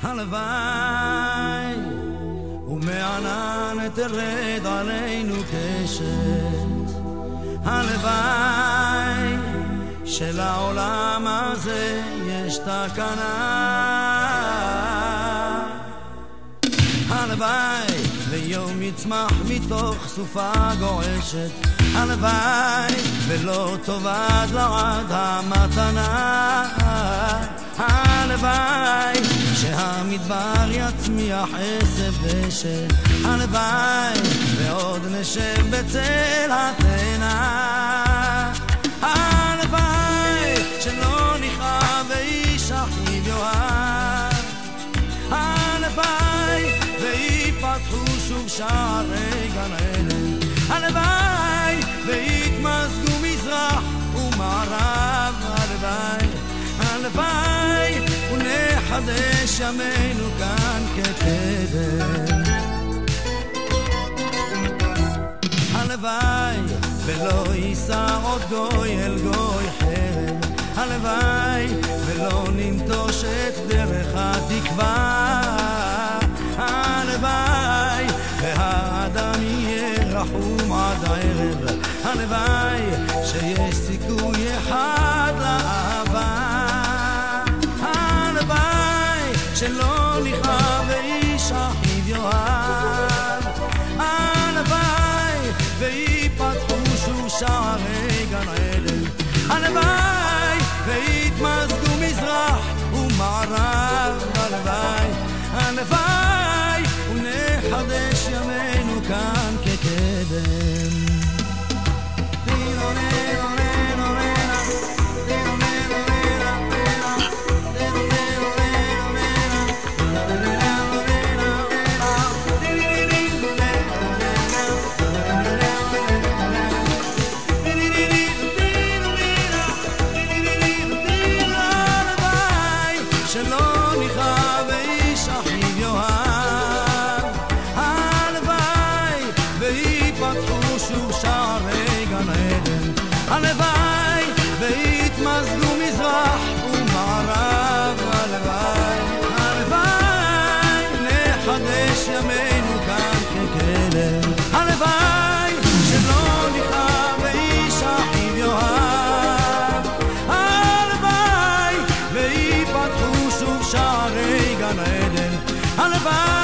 הלוואי ומענן תרד עלינו קשת, הלוואי שלעולם הזה יש תקנה, הלוואי ויום יצמח מתוך סופה גועשת, הלוואי ולא תאבד לעד המתנה, הלוואי שהמדבר יצמיח עשב דשא, הלוואי ועוד נשב בצל התאנה, הלוואי שלא נכאב ואיש אחיו יאהב, הלוואי ויפתחו שוב שערי גן עדן, הלוואי ויתמזגו מזרח ומערב, הלוואי הלוואי ונחדש ימינו כאן כקדם, הלוואי ולא יישא עוד גוי אל גוי חרב, הלוואי ולא ננטוש את דרך התקווה, הלוואי והאדם יהיה רחום עד הערב, הלוואי שיש סיכוי אחד לאהבה, הלוואי שלא נכאב ואיש אחיו יאהב, הלוואי ויפתחו שוב שערי גן עדן, הלוואי ויתמזגו מזרח ומערב, הלוואי הלוואי ונחדש ימינו כאן כקדם. הלוואי ויתמזגו מזרח ומערב, הלוואי הלוואי נחדש ימינו כאן כקדם, הלוואי שלא נכאב ואיש אחיו יאהב, הלוואי ויפתחו שוב שערי גן עדן, הלוואי